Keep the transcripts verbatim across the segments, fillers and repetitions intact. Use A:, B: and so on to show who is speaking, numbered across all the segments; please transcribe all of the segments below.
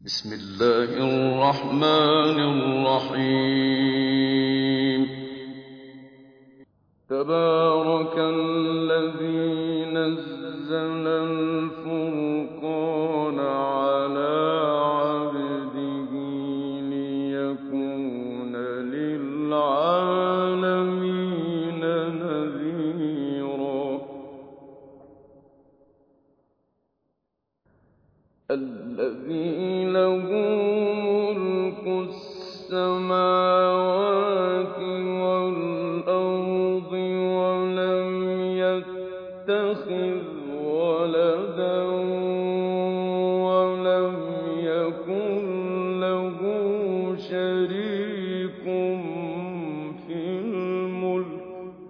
A: بسم الله الرحمن الرحيم تبارك الذي نزل الفرقان على عبده ليكون للعالمين نذيرا الذي له ملك السماوات والأرض ولم يتخذ ولدا ولم يكن له شريك في الملك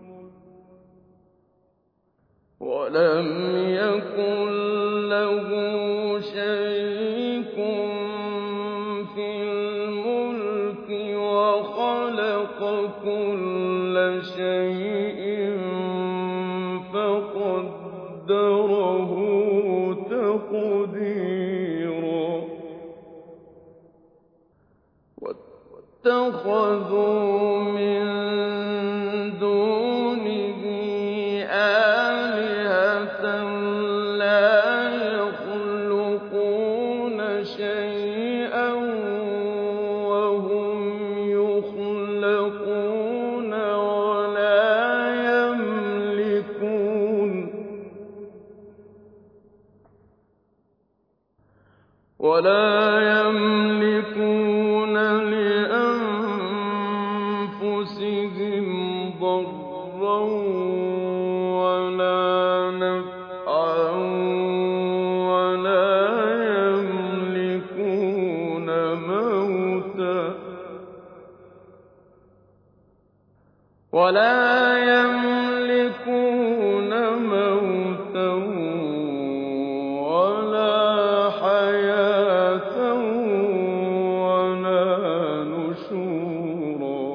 A: ولم يكن له شريك في الملك وخلق كل شيء فقدره تقديرا واتخذوا من دونه آلهة لا يخلقون شيئا وهم يخلقون ولا يملكون ولا يملكون لأنفسهم ضرا ولا نفعا ولا يملكون موتا ولا يملكون موتا ولا حياة ولا نشورا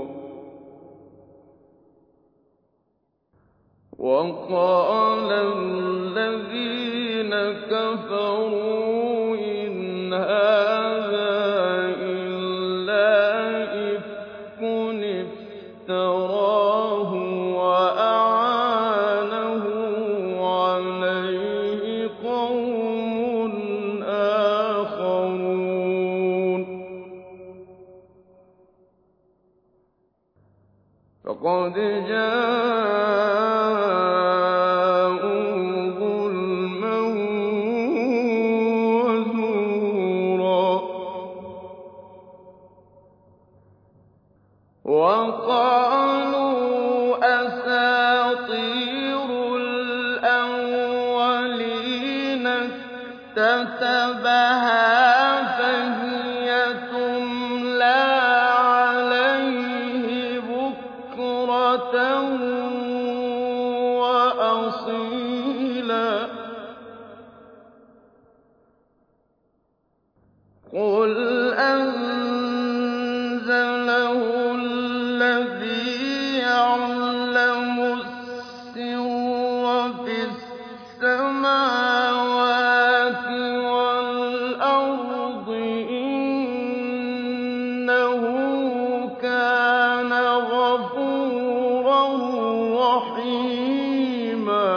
A: وقال الذين كفروا إن هذا إلا إفك افتراه وأعانه عليه قوم آخرون فقد جاءوا ظلما وزورا وقالوا أساطير الأولين اكتتبها فهي تملى عليه بكرة وأصيلا قل أنزله الذي يعلم السر في السماوات والأرض إنه كان غفورا رحيما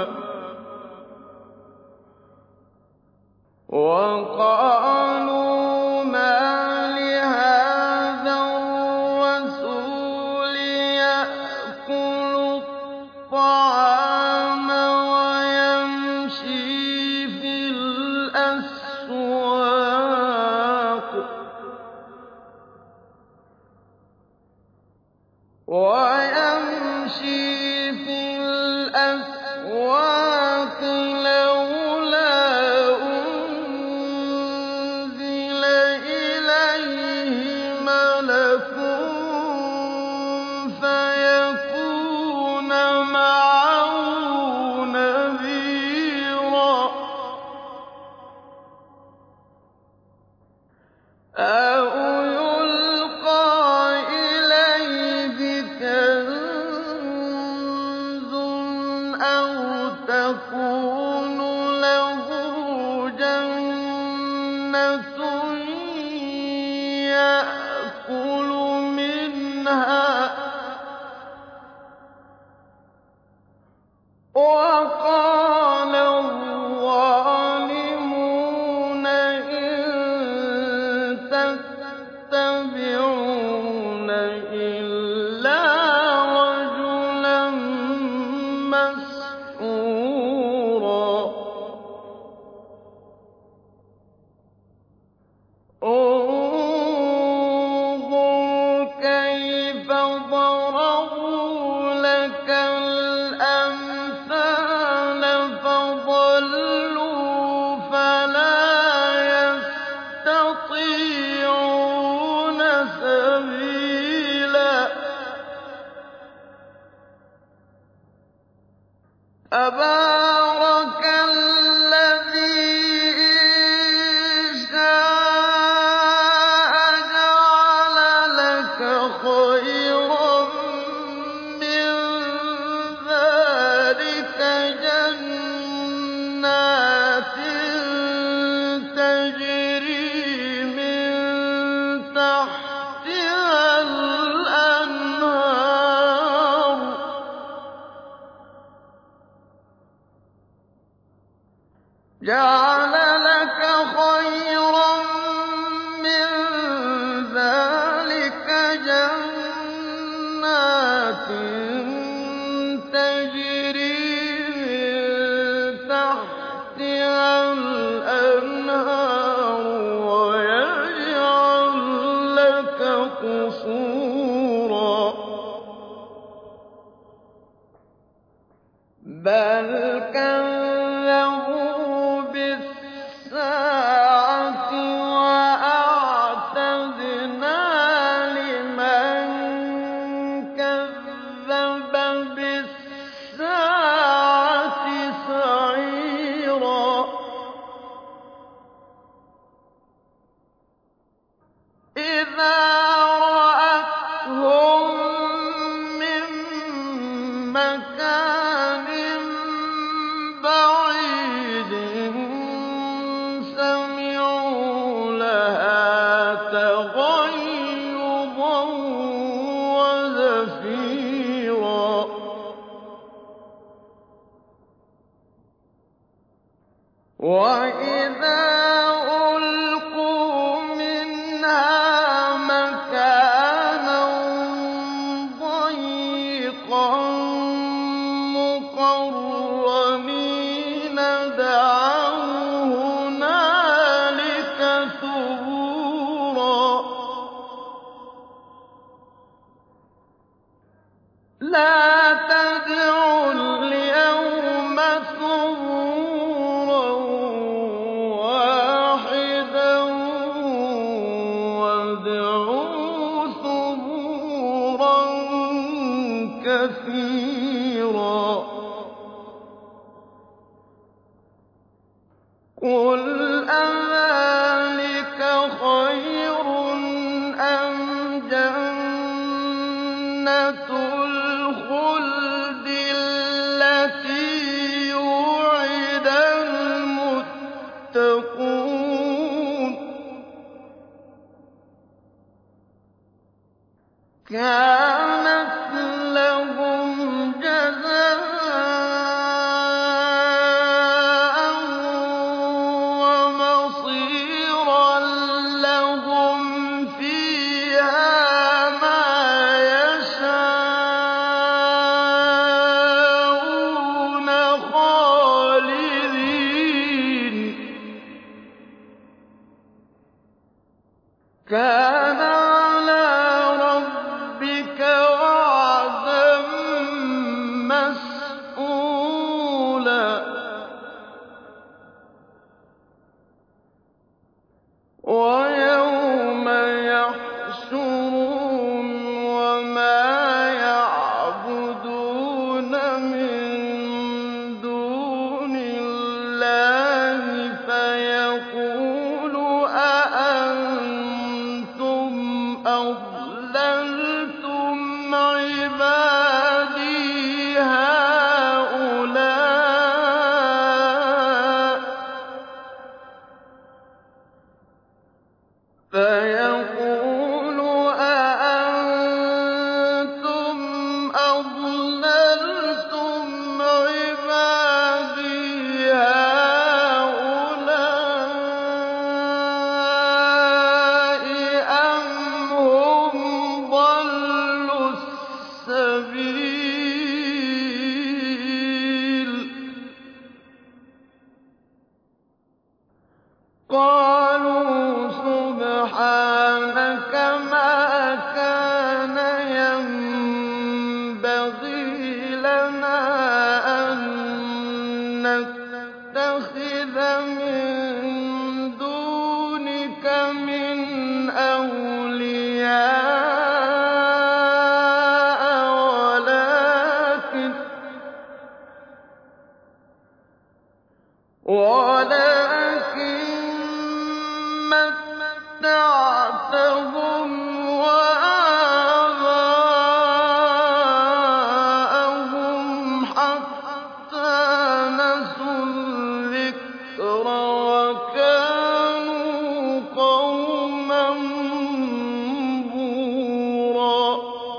A: وقالوا ما لهذا الرسول يأكل الطعام ويمشي في الأسواق ويمشي في الأسواق لولا أنزل إليه ملك فيكون معه نذيرا أو يلقى إليه كنز أو تكون له جنة يَسْتَطِيعُونَ سَبِيلًا تَبَارَكَ الَّذِي إِن شَاءَ جَعَلَ لَكَ خَيْرًا مِّن ذَٰلِكَ جَنَّاتٍ تَجْرِي مِن تَحْتِهَا الْأَنْهَارُ جَعَلَ لَكَ خَيْرًا مِّن ذَٰلِكَ جَنَّاتٍ تَجْرِي مِن تَحْتِهَا الْأَنْهَارُ وَيَجْعَل لَّكَ قُصُورًا بَلْ كَذَّبُوا بِالسَّاعَةِ وَأَعْتَدْنَا لِمَن كَذَّبَ بِالسَّاعَةِ سَعِيرًا إِذَا رَأَتْهُم مِّن مَّكَانٍ بَعِيدٍ سَمِعُوا لَهَا تَغَيُّظًا وَزَفِيرًا وَإِذَا أُلْقُوا مِنْهَا مَكَانًا ضَيِّقًا مُّقَرَّنِينَ دَعَوْا هُنَالِكَ ثُبُورًا لَّا تَدْعُوا الْيَوْمَ ثُبُورًا وَاحِدًا وَادْعُوا ثُبُورًا كَثِيرًا قُلْ أَذَٰلِكَ خَيْرٌ أَمْ جَنَّةُ الْخُلْدِ الَّتِي وُعِدَ الْمُتَّقُونَ كَانَتْ لَهُمْ جَزَاءً وَمَصِيرًا لَّهُمْ فِيهَا مَا يَشَاءُونَ خَالِدِينَ كَانَ عَلَىٰ رَبِّكَ وَعْدًا مَّسْئُولًا وَيَوْمَ يَحْشُرُهُمْ وَمَا يَعْبُدُونَ مِن دُونِ اللَّهِ فَيَقُولُ أَأَنتُمْ أَضْلَلْتُمْ عِبَادِي هَٰؤُلَاءِ فَيَقُولُ أَأَنتُمْ أَضْلَلْتُمْ عِبَادِي هَٰؤُلَاءِ أَمْ هُمْ ضَلُّوا السَّبِيلَ قَالُوا سُبْحَانَكَ مِنْ أَوْلِيَاءَ وَلَٰكِن مَّتَّعْتَهُمْ وَآبَاءَهُمْ حَتَّىٰ نَسُوا الذِّكْرَ وَكَانُوا قَوْمًا بُورًا.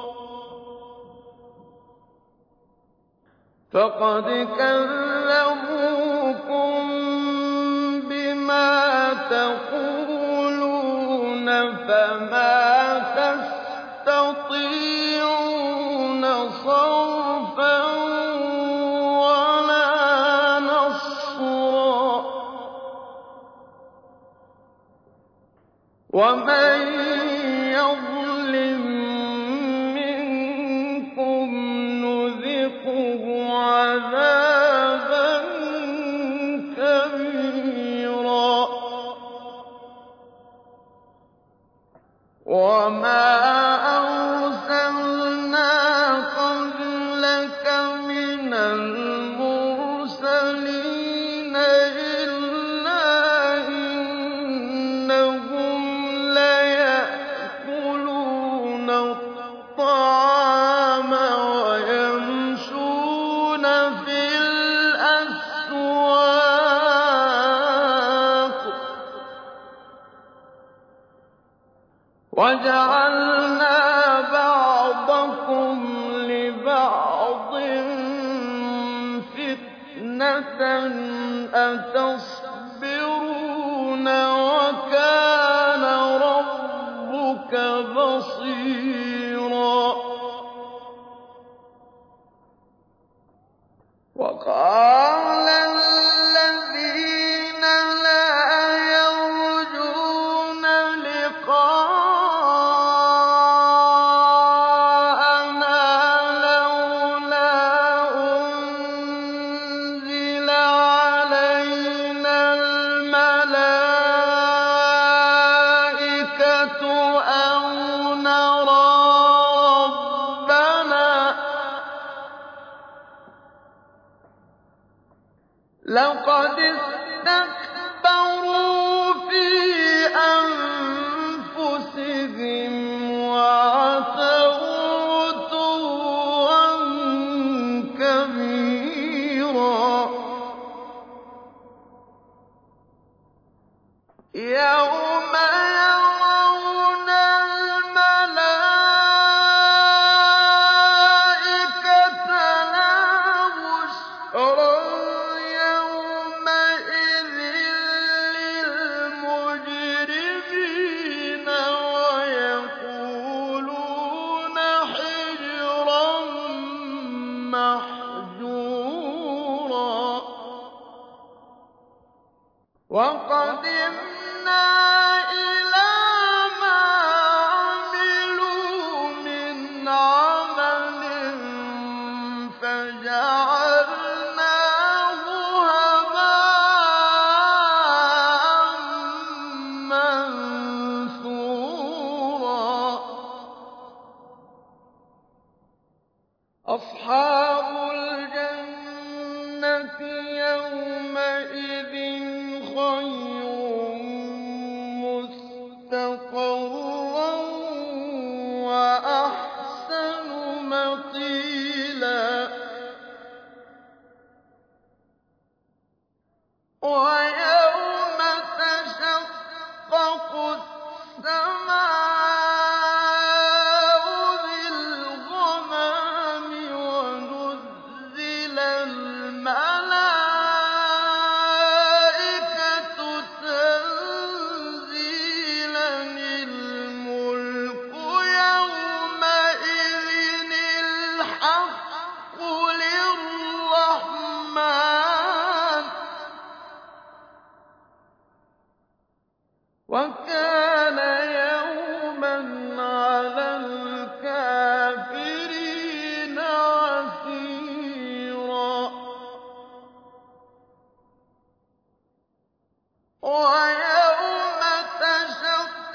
A: فَقَدْ كَذَّبُوكُم بِمَا تَقُولُونَ فَمَا تَسْتَطِيعُونَ صَرْفًا وَلَا نَصْرًا. وَمَن يَظْلِم مِّنكُمْ نُذِقْهُ عَذَابًا كَبِيرًا. وَمَا أَرْسَلْنَا قَبْلَكَ مِنَ الْمُرْسَلِينَ إِلَّا إِنَّهُمْ لَيَأْكُلُونَ الطَّعَامَ وَيَمْشُونَ فِي الْأَسْوَاقِ ۗ وَجَعَلْنَا بَعْضَكُمْ لِبَعْضٍ فِتْنَةً أَتَصْبِرُونَ ۗ وَكَانَ رَبُّكَ بَصِيرًا. وَقَالَ الَّذِينَ لَا يَرْجُونَ لِقَاءَنَا لَوْلَا أُنزِلَ عَلَيْنَا الْمَلَائِكَةُ أَوْ نَرَىٰ رَبَّنَا ۗ لَقَدِ اسْتَكْبَرُوا فِي أَنفُسِهِمْ وَعَتَوْا عُتُوًّا كَبِيرًا. يَوْمَ يَرَوْنَ الْمَلَائِكَةَ لَا بُشْرَىٰ يَوْمَئِذٍ لِّلْمُجْرِمِينَ وَيَقُولُونَ حِجْرًا مَّحْجُورًا. وَقَدِمْنَا إِلَىٰ مَا عَمِلُوا مِنْ عَمَلٍ فَجَعَلْنَاهُ هَبَاءً مَّنثُورًا. أَصْحَابُ الْجَنَّةِ يَوْمَئِذٍ خَيْرٌ مُّسْتَقَرًّا وَأَحْسَنُ مَقِيلًا. وَيَوْمَ تَشَقَّقُ السَّمَاءُ بِالْغَمَامِ وَنُزِّلَ الْمَلَائِكَةُ تَنزِيلًا. الْمُلْكُ يَوْمَئِذٍ الْحَقُّ لِلرَّحْمَٰنِ ۚ وَكَانَ يَوْمًا عَلَى الْكَافِرِينَ عَسِيرًا. وَيَوْمَ تَشَقَّقُ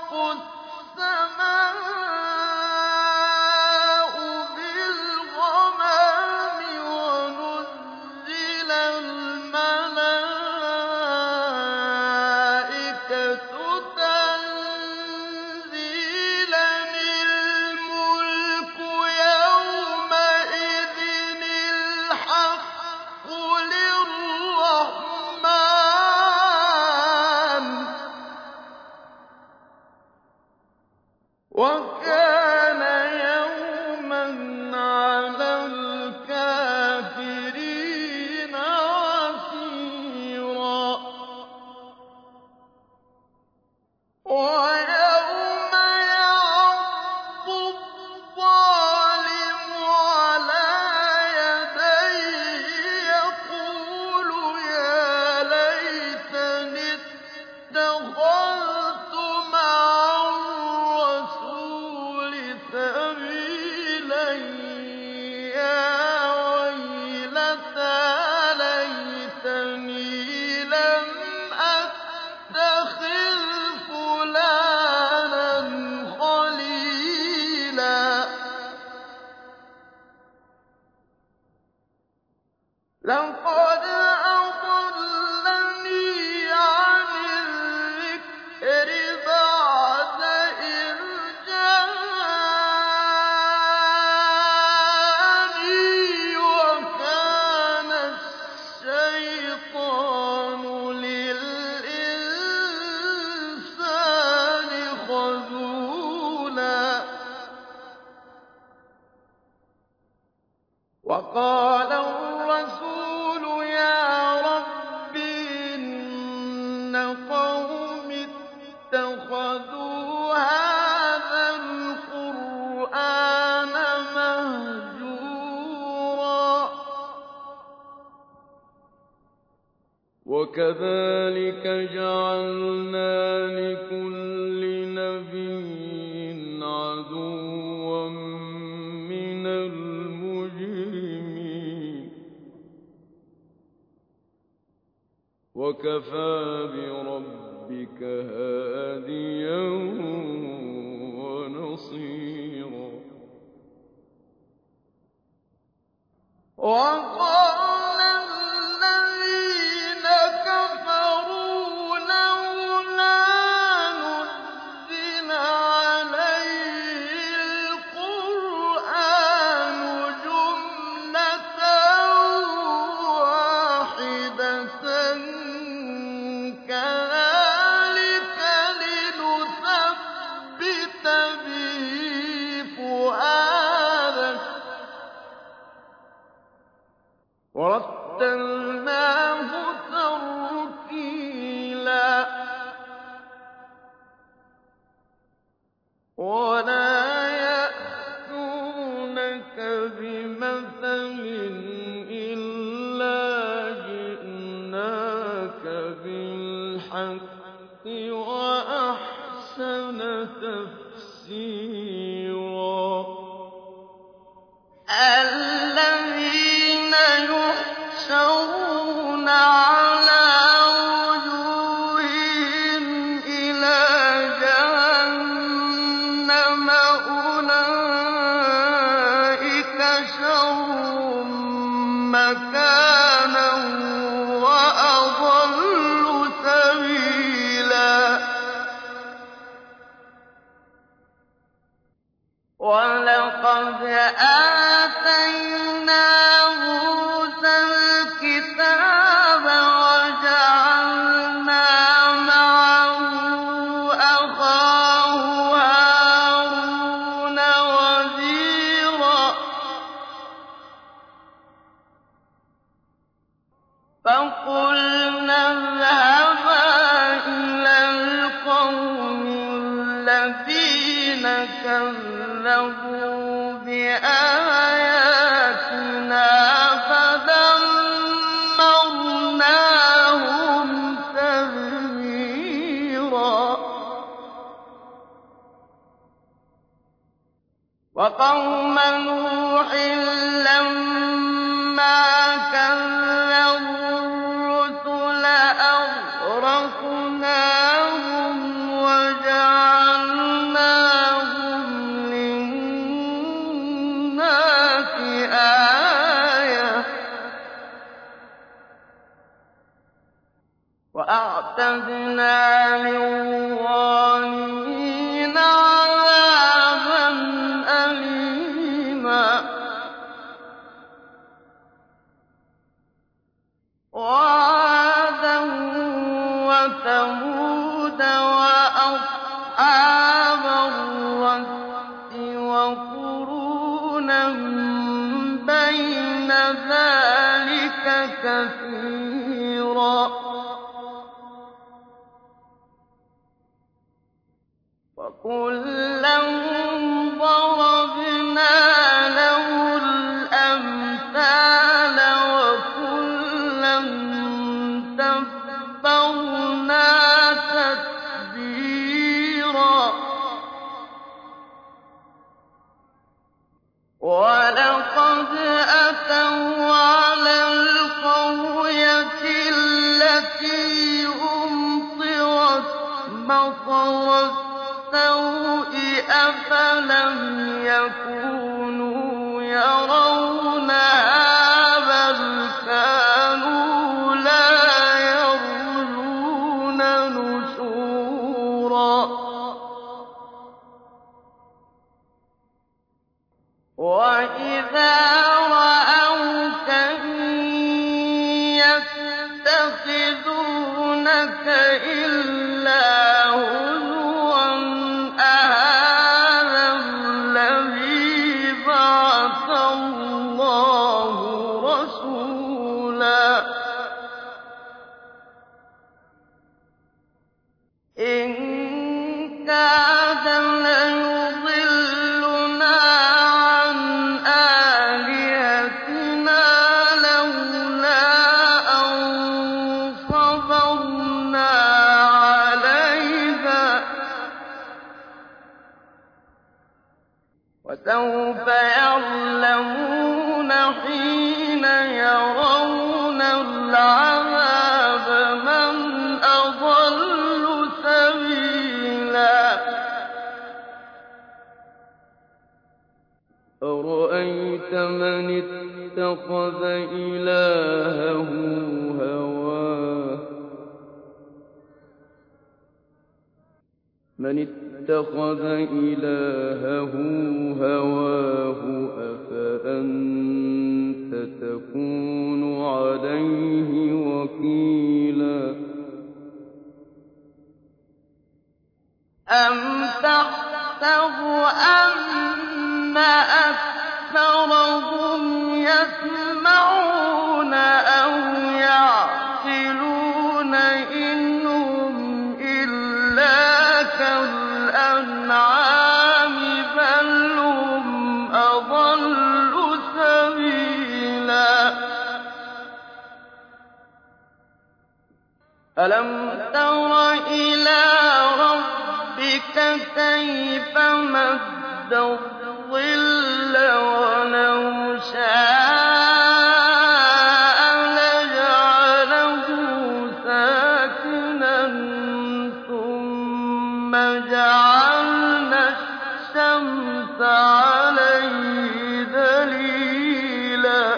A: السَّمَاءُ بِالْغَمَامِ وَنُزِّلَ الْمَلَائِكَةُ تَنزِيلًا الْمُلْكُ يَوْمَئِذٍ الْحَقُّ لِلرَّحْمَٰنِ ۚ وَكَانَ يَوْمًا عَلَى الْكَافِرِينَ عَسِيرًا وَيَوْمَ يَعَضُّ الظَّالِمُ عَلَىٰ يَدَيْهِ يَقُولُ يَا لَيْتَنِي اتَّخَذْتُ مَعَ الرَّسُولِ سَبِيلًا يَا وَيْلَتَىٰ لَيْتَنِي لَمْ أَتَّخِذْ فُلَانًا خَلِيلًا لَّقَدْ أَضَلَّنِي عَنِ الذِّكْرِ بَعْدَ إِذْ جَاءَنِي ۖ وَكَانَ الشَّيْطَانُ لِلْإِنسَانِ خَذُولًا وَقَالَ الرَّسُولُ يَا رَبِّ إِنَّ قَوْمِي اتَّخَذُوا هَٰذَا الْقُرْآنَ مَهْجُورًا وَكَذَٰلِكَ جَعَلْنَا لِكُلِّ نَبِيٍّ عَدُوًّا مِّنَ الْمُجْرِمِينَ ۗ وَكَفَىٰ بِرَبِّكَ هَادِيًا وَنَصِيرًا وَقَالَ الَّذِينَ كَفَرُوا لَوْلَا نُزِّلَ عَلَيْهِ الْقُرْآنُ جُمْلَةً وَاحِدَةً كَذَٰلِكَ لِنُثَبِّتَ بِهِ فُؤَادَكَ ۖ وَرَتَّلْنَاهُ تَرْتِيلًا وَلَا يَأْتُونَكَ بِمَثَلٍ إِلَّا جِئْنَاكَ بِالْحَقِّ وَأَحْسَنَ تَفْسِيرًا الَّذِينَ يُحْشَرُونَ عَلَىٰ وُجُوهِهِمْ إِلَىٰ جَهَنَّمَ أُولَٰئِكَ شَرٌّ مَّكَانًا وَأَضَلُّ سَبِيلًا وَلَقَدْ آتَيْنَا مُوسَى الْكِتَابَ وَجَعَلْنَا مَعَهُ أَخَاهُ هَارُونَ وَزِيرًا فَقُلْنَا اذْهَبَا إِلَى الْقَوْمِ الَّذِينَ كَذَّبُوا بِآيَاتِنَا فَدَمَّرْنَاهُمْ تَدْمِيرًا وَقَوْمَ نُوحٍ لَّمَّا كَذَّبُوا الرُّسُلَ أَغْرَقْنَاهُمْ وَجَعَلْنَاهُمْ أَصْحَابَ الرَّسِّ وَقُرُونًا بَيْنَ ذَٰلِكَ كَثِيرًا ۚ وَكُلًّا ضَرَبْنَا لَهُ الْأَمْثَالَ وَكُلًّا تَبَّرْنَا تَتْبِيرًا وَلَقَدْ أَتَوْا عَلَى الْقَرْيَةِ الَّتِي أُمْطِرَتْ مَطَرَ السَّوْءِ أَفَلَمْ يَكُونُوا يَرَوْنَهَا بَلْ كَانُوا لَا يَرْجُونَ نُشُورًا وَإِذَا رَأَوْكَ إِن يَتَّخِذُونَكَ إِلَّا هُزُوًا أَهَٰذَا الَّذِي بَعَثَ اللَّهُ رَسُولًا إِن كَادَ لَيُضِلُّنَا عَنْ آلِهَتِنَا لَوْلَا أَن صَبَرْنَا عَلَيْهَا ۚ وَسَوْفَ يَعْلَمُونَ حِينَ يَرَوْنَ الْعَذَابَ مَنْ أَضَلُّ سَبِيلًا أَرَأَيْتَ مَنِ اتَّخَذَ إِلَٰهَهُ هَوَاهُ مَنِ اتَّخَذَ إِلَٰهَهُ هَوَاهُ أَفَأَنتَ تَكُونُ عَلَيْهِ وَكِيلًا أَمْ تَحْسَبُ أَنَّ أَكْثَرَهُمْ يَسْمَعُونَ أَوْ يَعْقِلُونَ إِنْ هُمْ إِلَّا كَالْأَنْعَامِ بَلْ هُمْ أَضَلُّ سَبِيلًا أَلَمْ تَرَ إِلَىٰ رَبِّكَ كَيْفَ مَدَّ الظِّلَّ وَلَوْ شَاءَ لَجَعَلَهُ سَاكِنًا ثُمَّ جَعَلْنَا الشَّمْسَ عَلَيْهِ دَلِيلًا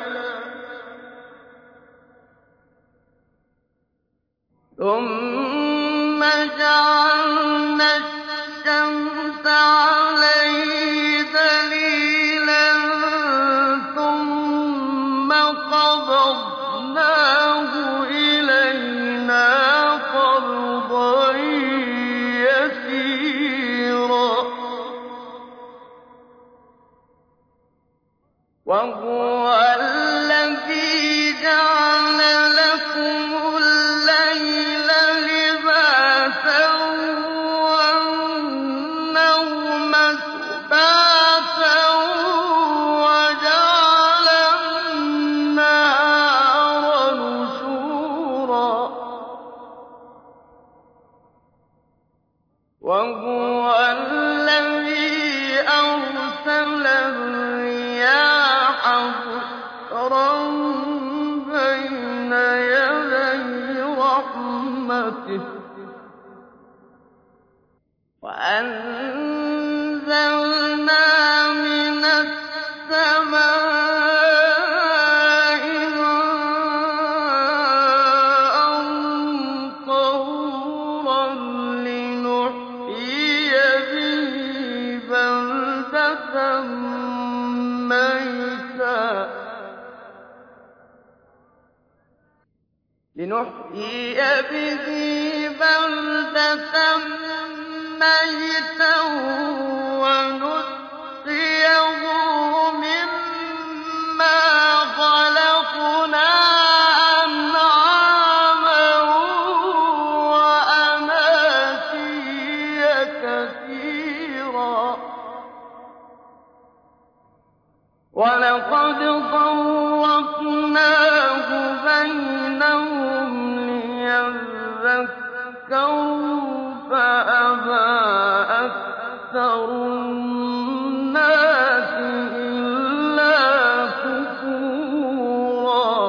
A: ثُمَّ جَعَلْنَا الشَّمْسَ عَلَيْهِ دَلِيلًا ثُمَّ قَبَضْنَاهُ إِلَيْنَا قَبْضًا يَسِيرًا وَهُوَ الَّذِي جَعَلَ لَكُمُ اللَّيْلَ لِبَاسًا وَالنَّوْمَ سُبَاتًا وَجَعَلَ النَّهَارَ نُشُورًا وَهُوَ الَّذِي أَرْسَلَ الرِّيَاحَ بُشْرًا بَيْنَ يَدَيْ رَحْمَتِهِ وَأَنزَلْنَا مِنَ السَّمَاءِ مَاءً طَهُورًا لِّنُحْيِيَ بِهِ بَلْدَةً مَّيْتًا لِّنُحْيِيَ بِهِ بَلْدَةً كَثِيرًا وَلَقَدْ صَرَّفْنَاهُ بَيْنَهُمْ لِيَذَّكَّرُوا فَأَبَىٰ أَكْثَرُ النَّاسِ إِلَّا كُفُورًا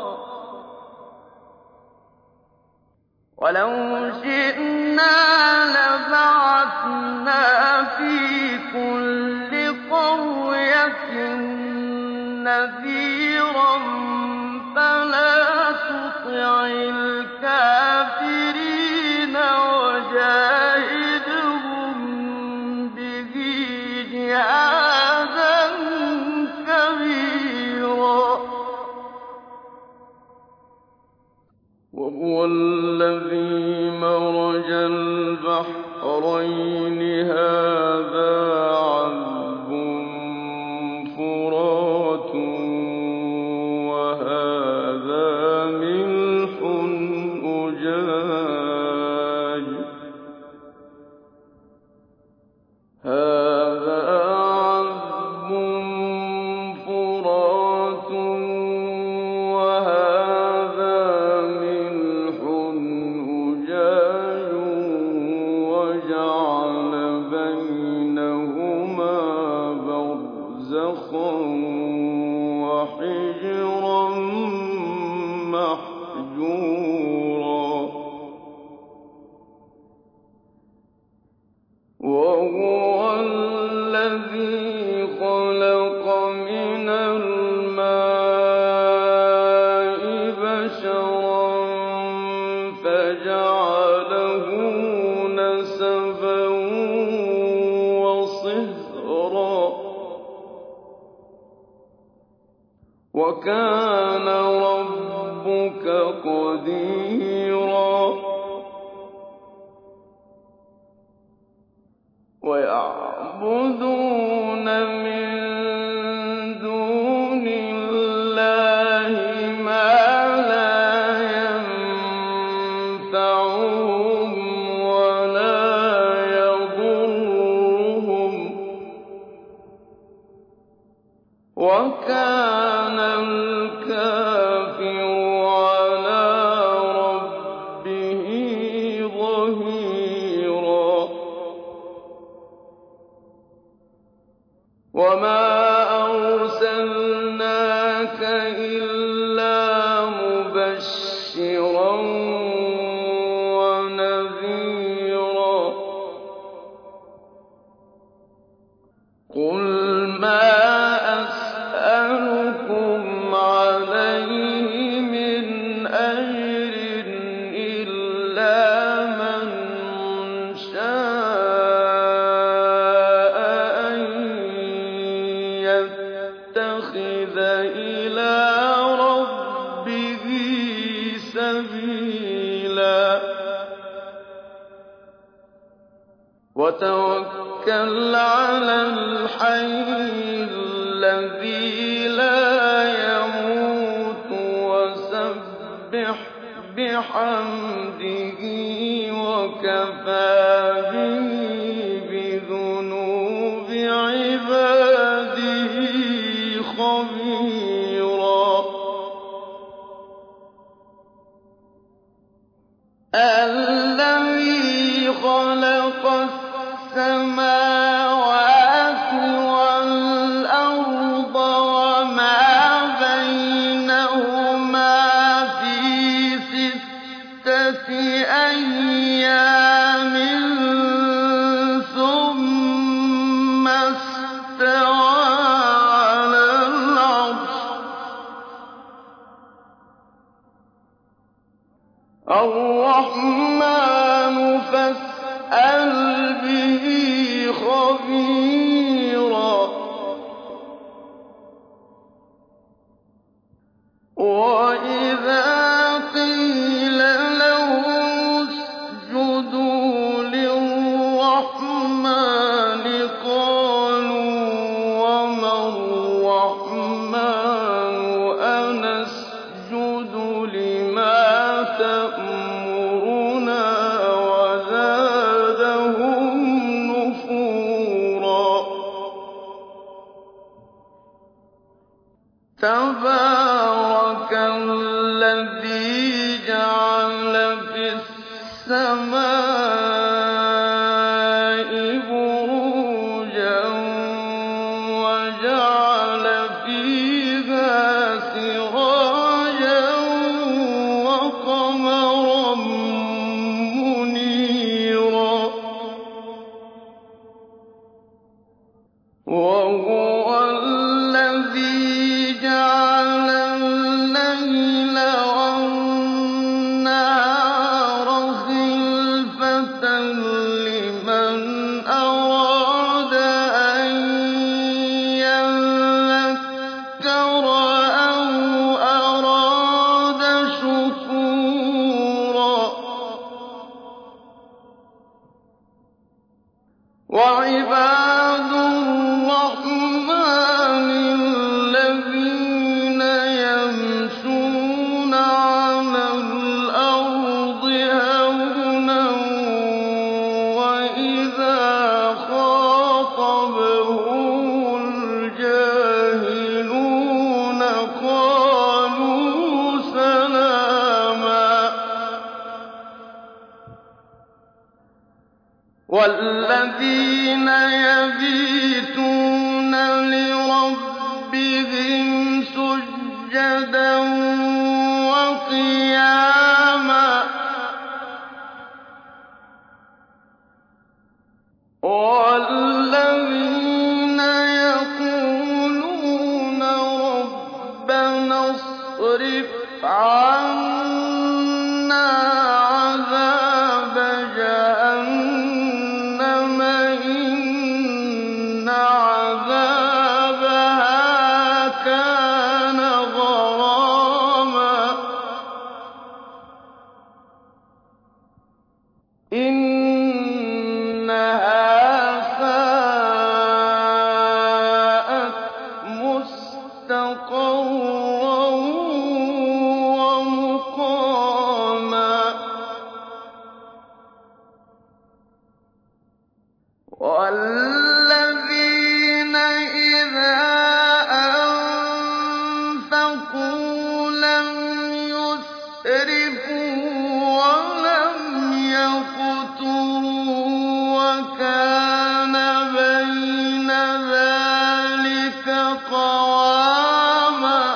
A: وَلَوْ شِئْنَا لَبَعَثْنَا فِي كُلِّ قَرْيَةٍ نَّذِيرًا فَلَا تُطِعِ الْكَافِرِينَ وَجَاهِدْهُم بِهِ جِهَادًا كَبِيرًا وَهُوَ الَّذِي مَرَجَ الْبَحْرَيْنِ هَٰذَا عَذْبٌ فُرَاتٌ وَهَٰذَا مِلْحٌ أُجَاجٌ هَٰذَا عَذْبٌ فُرَاتٌ وَهَٰذَا مِلْحٌ أُجَاجٌ وَجَعَلَ بَيْنَهُمَا بَرْزَخًا وَحِجْرًا مَّحْجُورًا وَهُوَ الَّذِي خَلَقَ مِنَ الْمَاءِ بَشَرًا فَجَعَلَهُ نَسَبًا وَصِهْرًا وَكَانَ رَبُّكَ قَدِيرًا وَيَعْبُدُونَ مِن دُونِ اللَّهِ مَا لَا يَنفَعُهُمْ وَلَا يَضُرُّهُمْ وَكَانَ الْكَافِرُ عَلَىٰ رَبِّهِ ظَهِيرًا وَمَا أَرْسَلْنَاكَ إِلَّا مُبَشِّرًا وَنَذِيرًا قُلْ مَا أَسْأَلُكُمْ عَلَيْهِ مِنْ أَجْرٍ إِلَّا مَن شَاءَ أَن يَتَّخِذَ إِلَىٰ رَبِّهِ سَبِيلًا وَتَوَكَّلْ عَلَى الْحَيِّ الَّذِي لَا يَمُوتُ وَسَبِّحْ بِحَمْدِهِ وَكَفَىٰ بِهِ بِذُنُوبِ عِبَادِهِ خَبِيرًا الَّذِي خَلَقَ السَّمَاوَاتِ وَالْأَرْضَ وَمَا بَيْنَهُمَا فِي سِتَّةِ أَيَّامٍ ثُمَّ اسْتَوَىٰ عَلَى الْعَرْشِ الرَّحْمَٰنُ فَاسْأَلْ بِهِ خَبِيرًا وَإِذَا قِيلَ لَهُمُ اسْجُدُوا لِلرَّحْمَٰنِ قَالُوا وَهُوَ الَّذِي جَعَلَ اللَّيْلَ وَالنَّهَارَ خِلْفَةً لِّمَنْ أَرَادَ أَن يَذَّكَّرَ أَوْ أَرَادَ شُكُورًا. وَعِبَادُ الرَّحْمَٰنِ الَّذِينَ يَمْشُونَ عَلَى الْأَرْضِ هَوْنًا وَإِذَا خَاطَبَهُمُ الْجَاهِلُونَ قَالُوا سَلَامًا. وَالَّذِينَ يَبِيتُونَ لِرَبِّهِمْ سُجَّدًا وَقِيَامًا وَالَّذِينَ يَقُولُونَ رَبَّنَا اصْرِفْ عَنَّا عَذَابَ جَهَنَّمَ إِنَّ عَذَابَهَا كَانَ غَرَامًا إِنَّهَا سَاءَتْ مُسْتَقَرًّا وَمُقَامًا. وَالَّذِينَ إِذَا أَنفَقُوا لَمْ يُسْرِفُوا وَلَمْ يَقْتُرُوا وَكَانَ بَيْنَ ذَٰلِكَ قَوَامًا.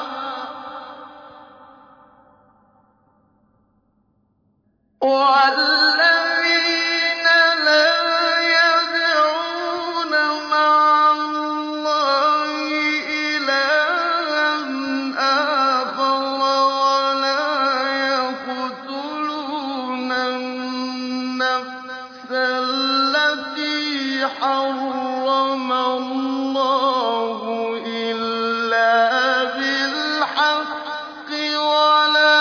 A: وَالَّذِينَ لَا يَدْعُونَ مَعَ اللَّهِ إِلَٰهًا آخَرَ وَلَا يَقْتُلُونَ النَّفْسَ الَّتِي حَرَّمَ اللَّهُ إِلَّا بِالْحَقِّ وَلَا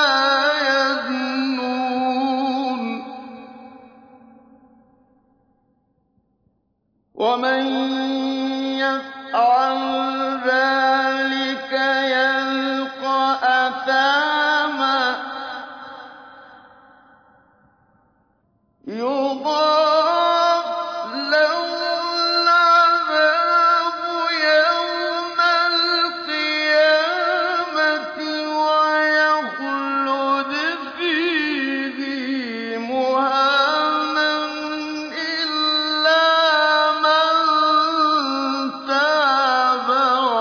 A: يَزْنُونَ. وَمَن يَفْعَلْ ذَٰلِكَ يَلْقَ أَثَامًا يُضَاعَفْ لَهُ الْعَذَابُ يَوْمَ الْقِيَامَةِ وَيَخْلُدْ فِيهِ مُهَانًا إِلَّا مَن تَابَ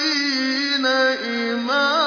A: لِّلْمُتَّقِينَ إِمَامًا